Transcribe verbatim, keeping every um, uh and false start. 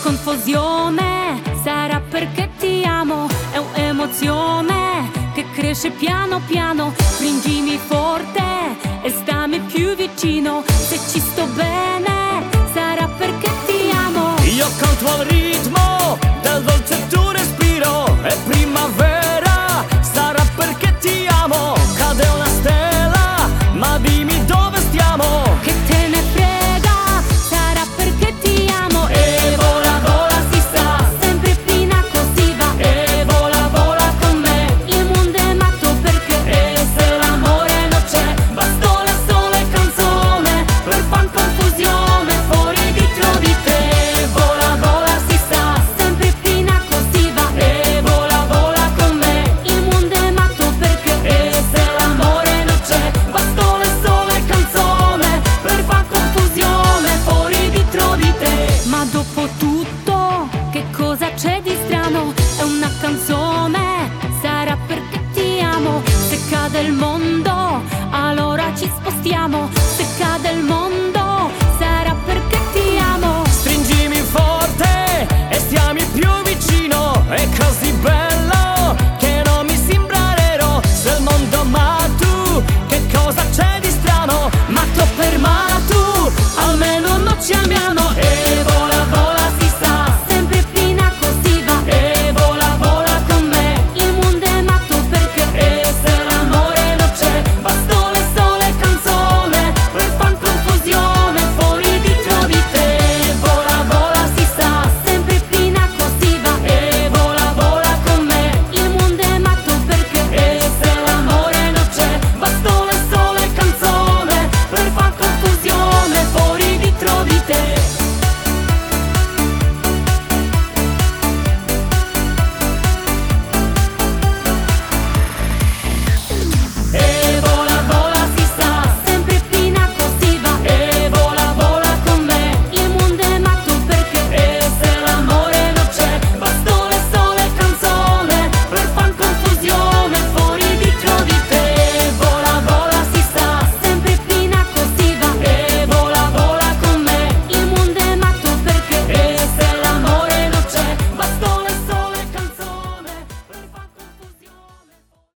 confusione, sarà perché ti amo, è un'emozione che cresce piano piano. Stringimi forte e stammi più vicino, se ci sto bene sarà perché ti amo. Io conto al rio